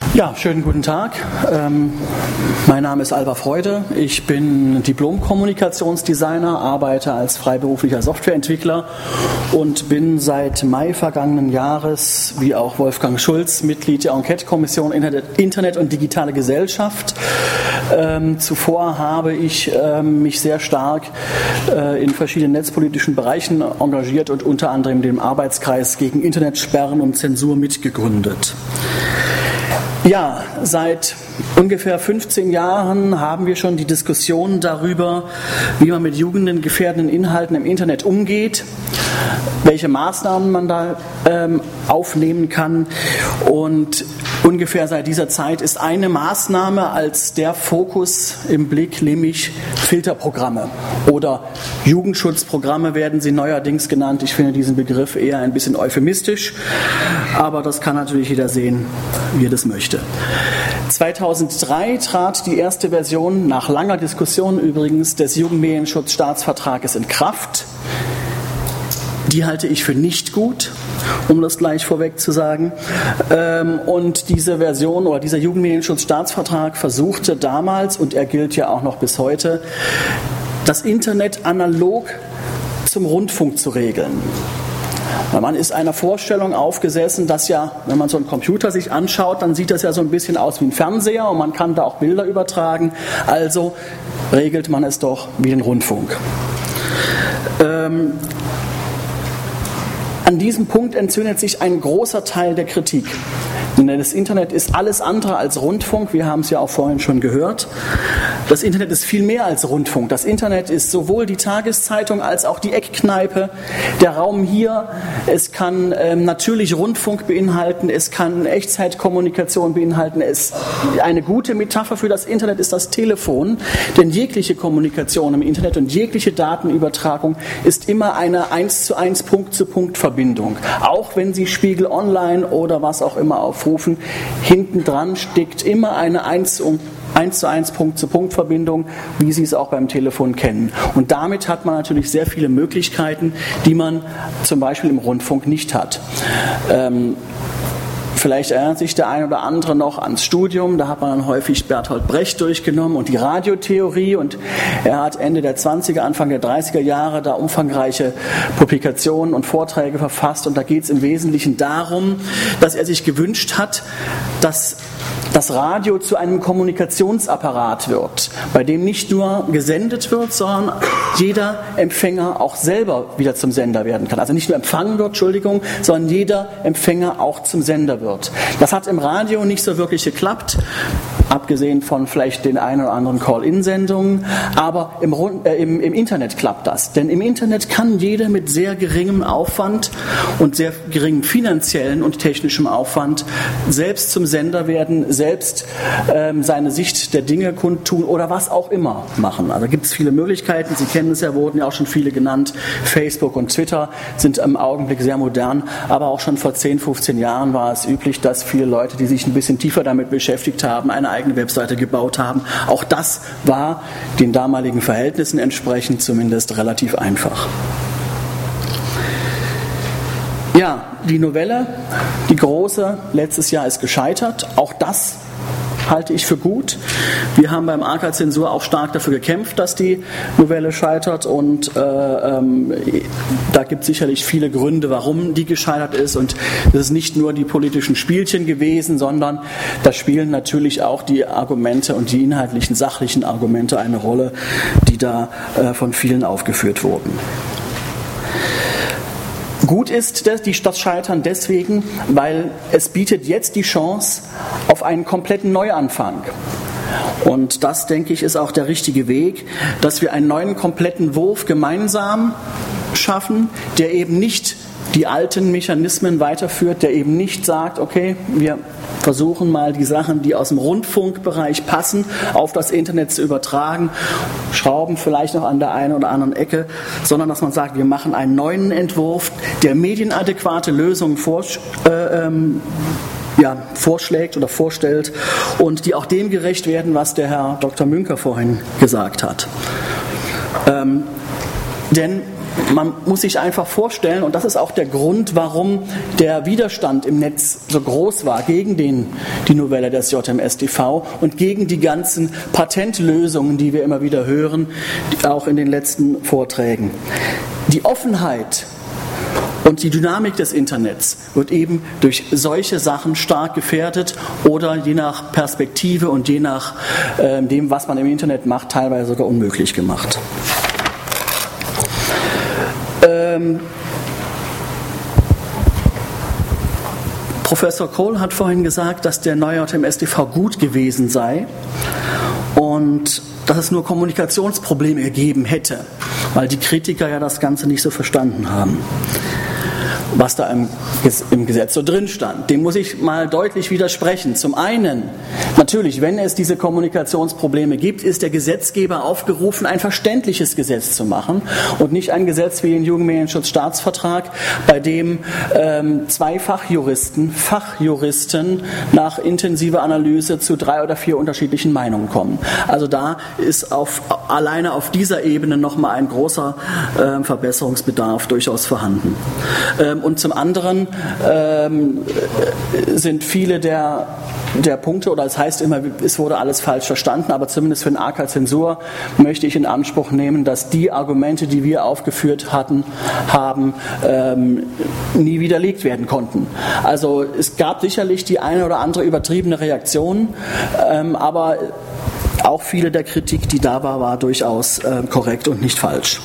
Ja, schönen guten Tag. Mein Name ist Alba Freude. Ich bin Diplom-Kommunikationsdesigner, arbeite als freiberuflicher Softwareentwickler und bin seit Mai vergangenen Jahres, wie auch Wolfgang Schulz, Mitglied der Enquete-Kommission Internet und digitale Gesellschaft. Zuvor habe ich mich sehr stark in verschiedenen netzpolitischen Bereichen engagiert und unter anderem den Arbeitskreis gegen Internetsperren und Zensur mitgegründet. Ja, seit ungefähr 15 Jahren haben wir schon die Diskussion darüber, wie man mit jugendgefährdenden Inhalten im Internet umgeht, welche Maßnahmen man da aufnehmen kann. Und ungefähr seit dieser Zeit ist eine Maßnahme als der Fokus im Blick, nämlich Filterprogramme oder Jugendschutzprogramme werden sie neuerdings genannt. Ich finde diesen Begriff eher ein bisschen euphemistisch, aber das kann natürlich jeder sehen, wie er das möchte. 2003 trat die erste Version, nach langer Diskussion übrigens, des Jugendmedienschutzstaatsvertrages in Kraft. Die halte ich für nicht gut, um das gleich vorweg zu sagen. Und diese Version oder dieser Jugendmedienschutzstaatsvertrag versuchte damals, und er gilt ja auch noch bis heute, das Internet analog zum Rundfunk zu regeln. Man ist einer Vorstellung aufgesessen, dass ja, wenn man so einen Computer sich anschaut, dann sieht das ja so ein bisschen aus wie ein Fernseher und man kann da auch Bilder übertragen. Also regelt man es doch wie den Rundfunk. An diesem Punkt entzündet sich ein großer Teil der Kritik. Denn das Internet ist alles andere als Rundfunk, wir haben es ja auch vorhin schon gehört. Das Internet ist viel mehr als Rundfunk. Das Internet ist sowohl die Tageszeitung als auch die Eckkneipe, der Raum hier. Es kann natürlich Rundfunk beinhalten, es kann Echtzeitkommunikation beinhalten. Eine gute Metapher für das Internet ist das Telefon, denn jegliche Kommunikation im Internet und jegliche Datenübertragung ist immer eine 1:1 Punkt-zu-Punkt-Verbindung. Auch wenn Sie Spiegel Online oder was auch immer aufrufen, hinten dran steckt immer eine 1:1 Punkt-zu-Punkt-Verbindung, wie Sie es auch beim Telefon kennen. Und damit hat man natürlich sehr viele Möglichkeiten, die man zum Beispiel im Rundfunk nicht hat. Vielleicht erinnert sich der ein oder andere noch ans Studium, da hat man dann häufig Bertolt Brecht durchgenommen und die Radiotheorie, und er hat Ende der 20er, Anfang der 30er Jahre da umfangreiche Publikationen und Vorträge verfasst, und da geht es im Wesentlichen darum, dass er sich gewünscht hat, dass das Radio zu einem Kommunikationsapparat wird, bei dem nicht nur gesendet wird, sondern jeder Empfänger auch selber wieder zum Sender werden kann. Also nicht nur empfangen wird, sondern jeder Empfänger auch zum Sender wird. Das hat im Radio nicht so wirklich geklappt, abgesehen von vielleicht den ein oder anderen Call-in-Sendungen, aber im Internet klappt das. Denn im Internet kann jeder mit sehr geringem Aufwand und sehr geringem finanziellen und technischem Aufwand selbst zum Sender werden, selbst seine Sicht der Dinge kundtun oder was auch immer machen. Also gibt es viele Möglichkeiten. Sie kennen es ja, wurden ja auch schon viele genannt. Facebook und Twitter sind im Augenblick sehr modern, aber auch schon vor 10, 15 Jahren war es üblich, dass viele Leute, die sich ein bisschen tiefer damit beschäftigt haben, eine eigene Webseite gebaut haben. Auch das war den damaligen Verhältnissen entsprechend zumindest relativ einfach. Ja, die Novelle, die große, letztes Jahr ist gescheitert. Auch das halte ich für gut. Wir haben beim AK-Zensur auch stark dafür gekämpft, dass die Novelle scheitert, und da gibt es sicherlich viele Gründe, warum die gescheitert ist, und das ist nicht nur die politischen Spielchen gewesen, sondern da spielen natürlich auch die Argumente und die inhaltlichen, sachlichen Argumente eine Rolle, die da von vielen aufgeführt wurden. Gut ist das Scheitern deswegen, weil es bietet jetzt die Chance auf einen kompletten Neuanfang. Und das, denke ich, ist auch der richtige Weg, dass wir einen neuen kompletten Wurf gemeinsam schaffen, der eben nicht die alten Mechanismen weiterführt, der eben nicht sagt, okay, wir versuchen mal die Sachen, die aus dem Rundfunkbereich passen, auf das Internet zu übertragen, schrauben vielleicht noch an der einen oder anderen Ecke, sondern dass man sagt, wir machen einen neuen Entwurf, der medienadäquate Lösungen vorschlägt oder vorstellt und die auch dem gerecht werden, was der Herr Dr. Münker vorhin gesagt hat. Denn man muss sich einfach vorstellen, und das ist auch der Grund, warum der Widerstand im Netz so groß war gegen die Novelle des JMStV und gegen die ganzen Patentlösungen, die wir immer wieder hören, auch in den letzten Vorträgen. Die Offenheit und die Dynamik des Internets wird eben durch solche Sachen stark gefährdet oder je nach Perspektive und je nach dem, was man im Internet macht, teilweise sogar unmöglich gemacht. Professor Kohl hat vorhin gesagt, dass der neue JMStV gut gewesen sei und dass es nur Kommunikationsprobleme gegeben hätte, weil die Kritiker ja das Ganze nicht so verstanden haben, was da im Gesetz so drin stand. Dem muss ich mal deutlich widersprechen. Zum einen, natürlich, wenn es diese Kommunikationsprobleme gibt, ist der Gesetzgeber aufgerufen, ein verständliches Gesetz zu machen und nicht ein Gesetz wie den Jugendmedienschutzstaatsvertrag, bei dem zwei Fachjuristen nach intensiver Analyse zu 3 oder 4 unterschiedlichen Meinungen kommen. Also da ist alleine auf dieser Ebene nochmal ein großer Verbesserungsbedarf durchaus vorhanden. Und zum anderen sind viele der Punkte, oder es heißt immer, es wurde alles falsch verstanden, aber zumindest für den AK-Zensur möchte ich in Anspruch nehmen, dass die Argumente, die wir aufgeführt haben, nie widerlegt werden konnten. Also es gab sicherlich die eine oder andere übertriebene Reaktion, aber auch viele der Kritik, die da war durchaus korrekt und nicht falsch.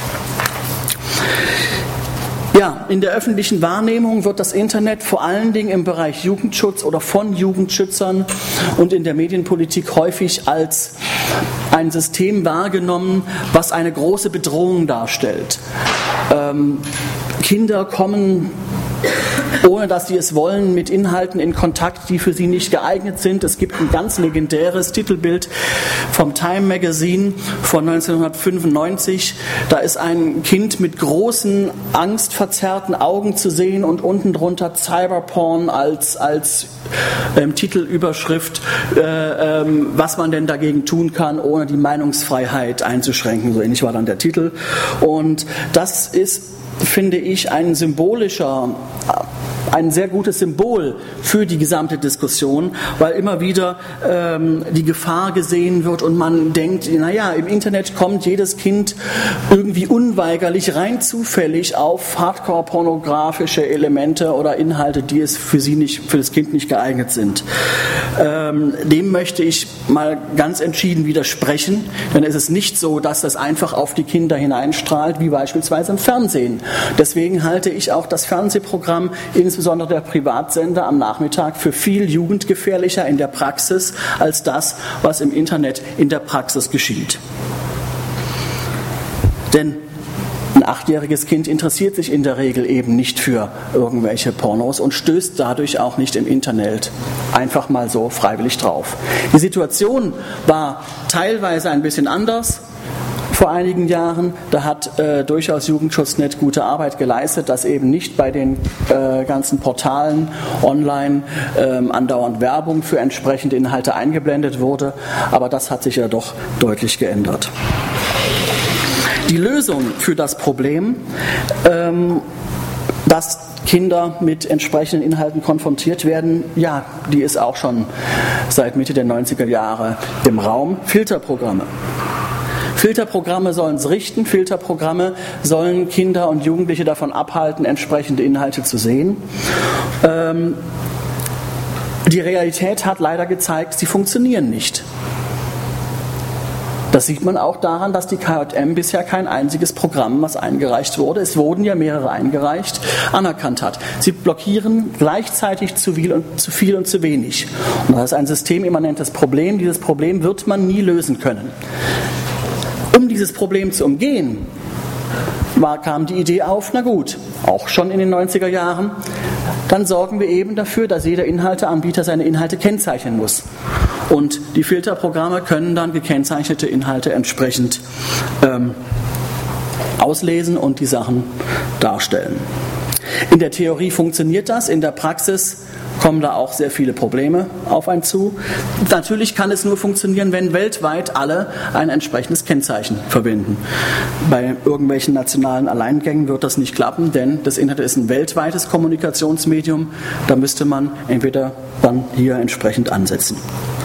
Ja, in der öffentlichen Wahrnehmung wird das Internet vor allen Dingen im Bereich Jugendschutz oder von Jugendschützern und in der Medienpolitik häufig als ein System wahrgenommen, was eine große Bedrohung darstellt. Kinder kommen, ohne dass sie es wollen, mit Inhalten in Kontakt, die für sie nicht geeignet sind. Es gibt ein ganz legendäres Titelbild vom Time Magazine von 1995. Da ist ein Kind mit großen, angstverzerrten Augen zu sehen und unten drunter Cyberporn als Titelüberschrift, was man denn dagegen tun kann, ohne die Meinungsfreiheit einzuschränken. So ähnlich war dann der Titel. Und das ist, finde ich, ein sehr gutes Symbol für die gesamte Diskussion, weil immer wieder die Gefahr gesehen wird und man denkt, naja, im Internet kommt jedes Kind irgendwie unweigerlich rein zufällig auf Hardcore-pornografische Elemente oder Inhalte, die es für das Kind nicht geeignet sind. Dem möchte ich mal ganz entschieden widersprechen, denn es ist nicht so, dass das einfach auf die Kinder hineinstrahlt, wie beispielsweise im Fernsehen. Deswegen halte ich auch das Fernsehprogramm, insbesondere der Privatsender am Nachmittag, für viel jugendgefährlicher in der Praxis als das, was im Internet in der Praxis geschieht. Denn ein 8-jähriges Kind interessiert sich in der Regel eben nicht für irgendwelche Pornos und stößt dadurch auch nicht im Internet einfach mal so freiwillig drauf. Die Situation war teilweise ein bisschen anders. Vor einigen Jahren, da hat durchaus Jugendschutznet gute Arbeit geleistet, dass eben nicht bei den ganzen Portalen online andauernd Werbung für entsprechende Inhalte eingeblendet wurde, aber das hat sich ja doch deutlich geändert. Die Lösung für das Problem, dass Kinder mit entsprechenden Inhalten konfrontiert werden, ja, die ist auch schon seit Mitte der 90er Jahre im Raum. Filterprogramme. Filterprogramme sollen es richten, Filterprogramme sollen Kinder und Jugendliche davon abhalten, entsprechende Inhalte zu sehen. Die Realität hat leider gezeigt, sie funktionieren nicht. Das sieht man auch daran, dass die KJM bisher kein einziges Programm, was eingereicht wurde, es wurden ja mehrere eingereicht, anerkannt hat. Sie blockieren gleichzeitig zu viel und zu wenig. Und das ist ein systemimmanentes Problem. Dieses Problem wird man nie lösen können. Um dieses Problem zu umgehen, kam die Idee auf, na gut, auch schon in den 90er Jahren, dann sorgen wir eben dafür, dass jeder Inhalteanbieter seine Inhalte kennzeichnen muss. Und die Filterprogramme können dann gekennzeichnete Inhalte entsprechend auslesen und die Sachen darstellen. In der Theorie funktioniert das, in der Praxis kommen da auch sehr viele Probleme auf einen zu. Natürlich kann es nur funktionieren, wenn weltweit alle ein entsprechendes Kennzeichen verwenden. Bei irgendwelchen nationalen Alleingängen wird das nicht klappen, denn das Internet ist ein weltweites Kommunikationsmedium. Da müsste man entweder dann hier entsprechend ansetzen.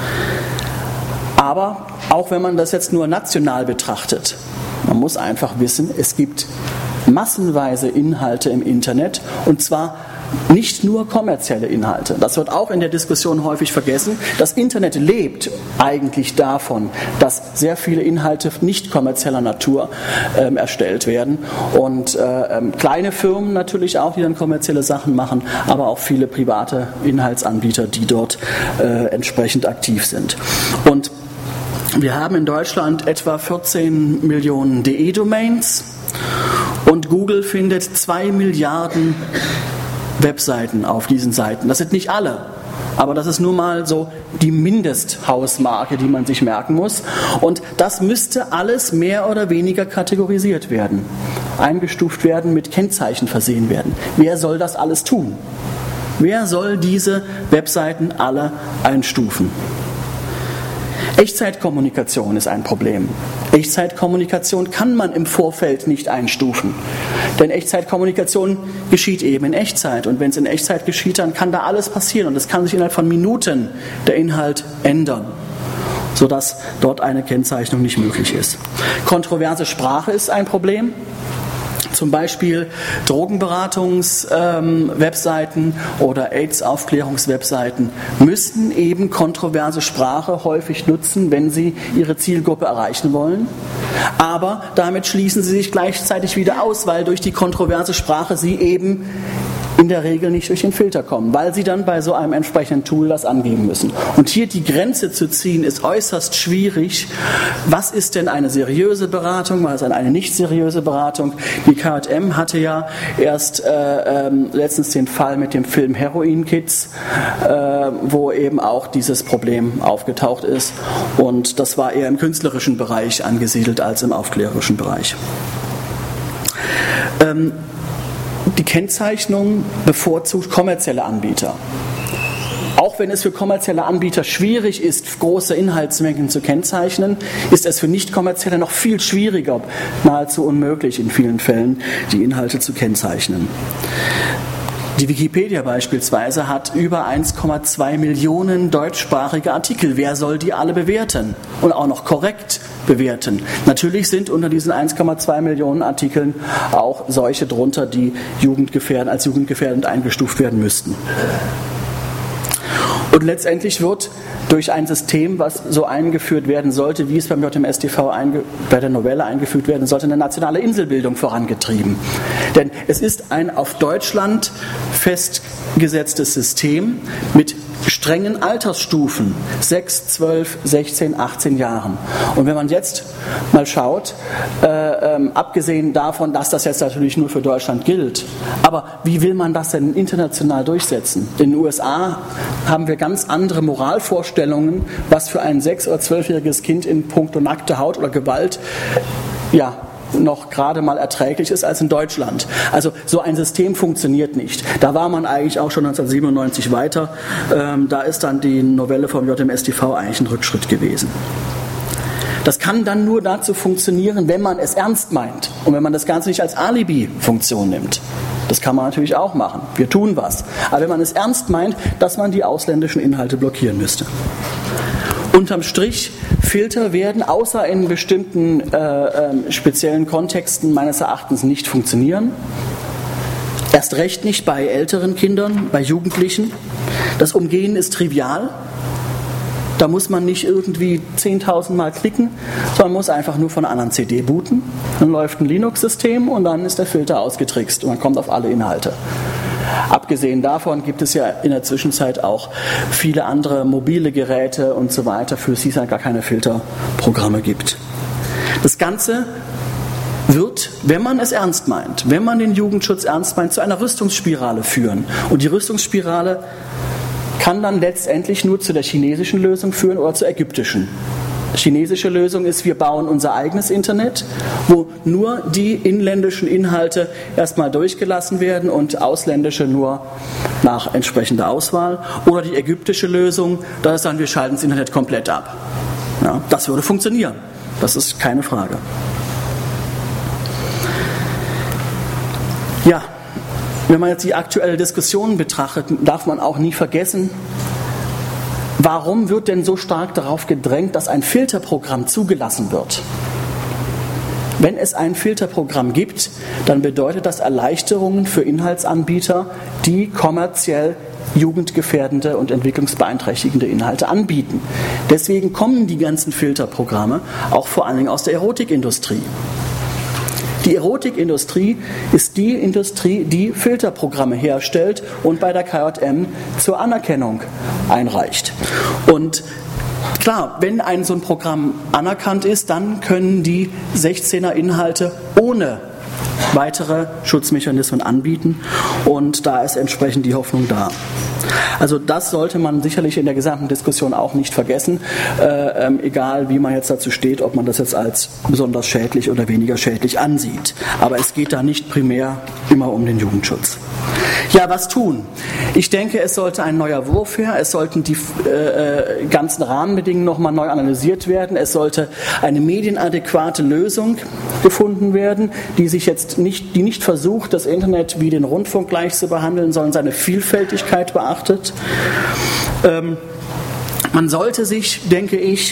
Aber auch wenn man das jetzt nur national betrachtet, man muss einfach wissen, es gibt massenweise Inhalte im Internet und zwar nicht nur kommerzielle Inhalte. Das wird auch in der Diskussion häufig vergessen. Das Internet lebt eigentlich davon, dass sehr viele Inhalte nicht kommerzieller Natur erstellt werden und kleine Firmen natürlich auch, die dann kommerzielle Sachen machen, aber auch viele private Inhaltsanbieter, die dort entsprechend aktiv sind. Und wir haben in Deutschland etwa 14 Millionen DE-Domains und Google findet 2 Milliarden Webseiten auf diesen Seiten. Das sind nicht alle, aber das ist nur mal so die Mindesthausmarke, die man sich merken muss. Und das müsste alles mehr oder weniger kategorisiert werden, eingestuft werden, mit Kennzeichen versehen werden. Wer soll das alles tun? Wer soll diese Webseiten alle einstufen? Echtzeitkommunikation ist ein Problem. Echtzeitkommunikation kann man im Vorfeld nicht einstufen. Denn Echtzeitkommunikation geschieht eben in Echtzeit. Und wenn es in Echtzeit geschieht, dann kann da alles passieren. Und es kann sich innerhalb von Minuten der Inhalt ändern, sodass dort eine Kennzeichnung nicht möglich ist. Kontroverse Sprache ist ein Problem. Zum Beispiel Drogenberatungs-Webseiten oder AIDS-Aufklärungs-Webseiten müssen eben kontroverse Sprache häufig nutzen, wenn sie ihre Zielgruppe erreichen wollen. Aber damit schließen sie sich gleichzeitig wieder aus, weil durch die kontroverse Sprache sie eben in der Regel nicht durch den Filter kommen, weil sie dann bei so einem entsprechenden Tool das angeben müssen. Und hier die Grenze zu ziehen, ist äußerst schwierig. Was ist denn eine seriöse Beratung? Was ist eine nicht seriöse Beratung? Die KJM hatte ja erst letztens den Fall mit dem Film Heroin Kids, wo eben auch dieses Problem aufgetaucht ist. Und das war eher im künstlerischen Bereich angesiedelt als im aufklärerischen Bereich. Die Kennzeichnung bevorzugt kommerzielle Anbieter. Auch wenn es für kommerzielle Anbieter schwierig ist, große Inhaltsmengen zu kennzeichnen, ist es für nicht-kommerzielle noch viel schwieriger, nahezu unmöglich in vielen Fällen, die Inhalte zu kennzeichnen. Die Wikipedia beispielsweise hat über 1,2 Millionen deutschsprachige Artikel. Wer soll die alle bewerten? Und auch noch korrekt bewerten. Natürlich sind unter diesen 1,2 Millionen Artikeln auch solche drunter, die als jugendgefährdend eingestuft werden müssten. Und letztendlich wird durch ein System, was so eingeführt werden sollte, wie es beim JMStV bei der Novelle eingeführt werden sollte, eine nationale Inselbildung vorangetrieben. Denn es ist ein auf Deutschland festgesetztes System mit strengen Altersstufen, 6, 12, 16, 18 Jahren. Und wenn man jetzt mal schaut, abgesehen davon, dass das jetzt natürlich nur für Deutschland gilt, aber wie will man das denn international durchsetzen? In den USA haben wir ganz andere Moralvorstellungen, was für ein 6- oder 12-jähriges Kind in puncto nackte Haut oder Gewalt noch gerade mal erträglich ist als in Deutschland. Also so ein System funktioniert nicht. Da war man eigentlich auch schon 1997 weiter. Da ist dann die Novelle vom JMStV eigentlich ein Rückschritt gewesen. Das kann dann nur dazu funktionieren, wenn man es ernst meint und wenn man das Ganze nicht als Alibi-Funktion nimmt. Das kann man natürlich auch machen. Wir tun was. Aber wenn man es ernst meint, dass man die ausländischen Inhalte blockieren müsste. Unterm Strich, Filter werden außer in bestimmten speziellen Kontexten meines Erachtens nicht funktionieren. Erst recht nicht bei älteren Kindern, bei Jugendlichen. Das Umgehen ist trivial. Da muss man nicht irgendwie 10.000 Mal klicken, sondern muss einfach nur von einer anderen CD booten. Dann läuft ein Linux-System und dann ist der Filter ausgetrickst und man kommt auf alle Inhalte. Abgesehen davon gibt es ja in der Zwischenzeit auch viele andere mobile Geräte und so weiter, für die es ja gar keine Filterprogramme gibt. Das Ganze wird, wenn man es ernst meint, wenn man den Jugendschutz ernst meint, zu einer Rüstungsspirale führen. Und die Rüstungsspirale kann dann letztendlich nur zu der chinesischen Lösung führen oder zur ägyptischen. chinesische Lösung ist, wir bauen unser eigenes Internet, wo nur die inländischen Inhalte erstmal durchgelassen werden und ausländische nur nach entsprechender Auswahl. Oder die ägyptische Lösung, da ist dann, wir schalten das Internet komplett ab. Ja, das würde funktionieren, das ist keine Frage. Ja, wenn man jetzt die aktuelle Diskussion betrachtet, darf man auch nie vergessen, warum wird denn so stark darauf gedrängt, dass ein Filterprogramm zugelassen wird? Wenn es ein Filterprogramm gibt, dann bedeutet das Erleichterungen für Inhaltsanbieter, die kommerziell jugendgefährdende und entwicklungsbeeinträchtigende Inhalte anbieten. Deswegen kommen die ganzen Filterprogramme auch vor allen Dingen aus der Erotikindustrie. Die Erotikindustrie ist die Industrie, die Filterprogramme herstellt und bei der KJM zur Anerkennung einreicht. Und klar, wenn so ein Programm anerkannt ist, dann können die 16er Inhalte ohne weitere Schutzmechanismen anbieten und da ist entsprechend die Hoffnung da. Also das sollte man sicherlich in der gesamten Diskussion auch nicht vergessen, egal wie man jetzt dazu steht, ob man das jetzt als besonders schädlich oder weniger schädlich ansieht. Aber es geht da nicht primär immer um den Jugendschutz. Ja, was tun? Ich denke, es sollte ein neuer Wurf her, es sollten die ganzen Rahmenbedingungen nochmal neu analysiert werden, es sollte eine medienadäquate Lösung gefunden werden, die nicht versucht, das Internet wie den Rundfunk gleich zu behandeln, sondern seine Vielfältigkeit beachtet. Man sollte sich, denke ich,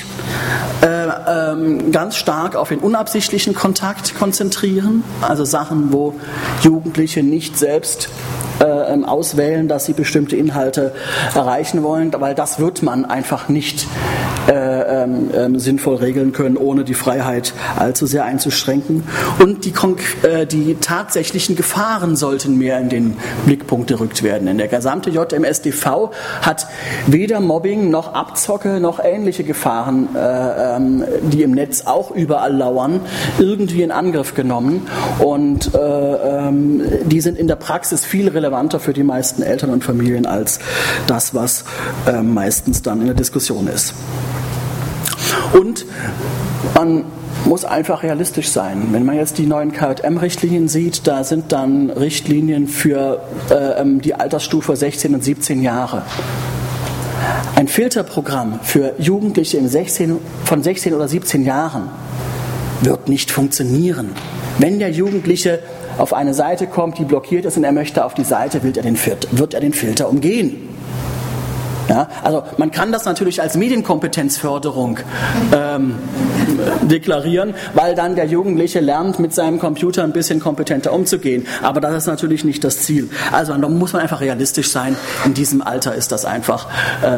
ganz stark auf den unabsichtlichen Kontakt konzentrieren, also Sachen, wo Jugendliche nicht selbst auswählen, dass sie bestimmte Inhalte erreichen wollen, weil das wird man einfach nicht sinnvoll regeln können, ohne die Freiheit allzu sehr einzuschränken. Und die tatsächlichen Gefahren sollten mehr in den Blickpunkt gerückt werden. Denn der gesamte JMSDV hat weder Mobbing noch Abzocke noch ähnliche Gefahren, die im Netz auch überall lauern, irgendwie in Angriff genommen. Und die sind in der Praxis viel relevanter für die meisten Eltern und Familien als das, was meistens dann in der Diskussion ist. Und man muss einfach realistisch sein. Wenn man jetzt die neuen KJM-Richtlinien sieht, da sind dann Richtlinien für die Altersstufe 16 und 17 Jahre. Ein Filterprogramm für Jugendliche von 16 oder 17 Jahren wird nicht funktionieren. Wenn der Jugendliche auf eine Seite kommt, die blockiert ist und er möchte auf die Seite, wird er den Filter umgehen. Ja, also man kann das natürlich als Medienkompetenzförderung deklarieren, weil dann der Jugendliche lernt, mit seinem Computer ein bisschen kompetenter umzugehen. Aber das ist natürlich nicht das Ziel. Also da muss man einfach realistisch sein. In diesem Alter ist das einfach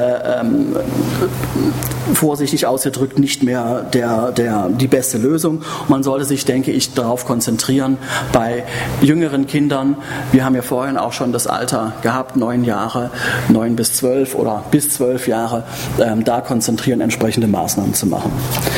vorsichtig ausgedrückt nicht mehr die beste Lösung. Man sollte sich, denke ich, darauf konzentrieren, bei jüngeren Kindern, wir haben ja vorhin auch schon das Alter gehabt, 9 Jahre, 9 bis 12 oder bis 12 Jahre, da konzentrieren, entsprechende Maßnahmen zu machen.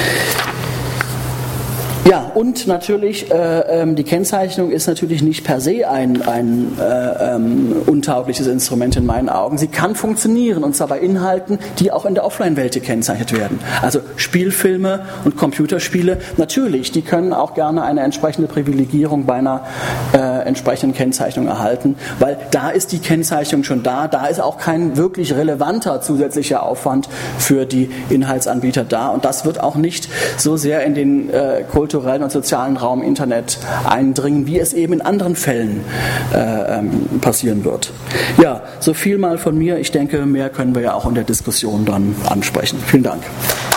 Ja, und natürlich, die Kennzeichnung ist natürlich nicht per se ein untaugliches Instrument in meinen Augen. Sie kann funktionieren, und zwar bei Inhalten, die auch in der Offline-Welt gekennzeichnet werden. Also Spielfilme und Computerspiele, natürlich, die können auch gerne eine entsprechende Privilegierung bei einer entsprechenden Kennzeichnung erhalten, weil da ist die Kennzeichnung schon da ist auch kein wirklich relevanter zusätzlicher Aufwand für die Inhaltsanbieter da, und das wird auch nicht so sehr in den kulturellen und sozialen Raum Internet eindringen, wie es eben in anderen Fällen passieren wird. Ja, so viel mal von mir. Ich denke, mehr können wir ja auch in der Diskussion dann ansprechen. Vielen Dank.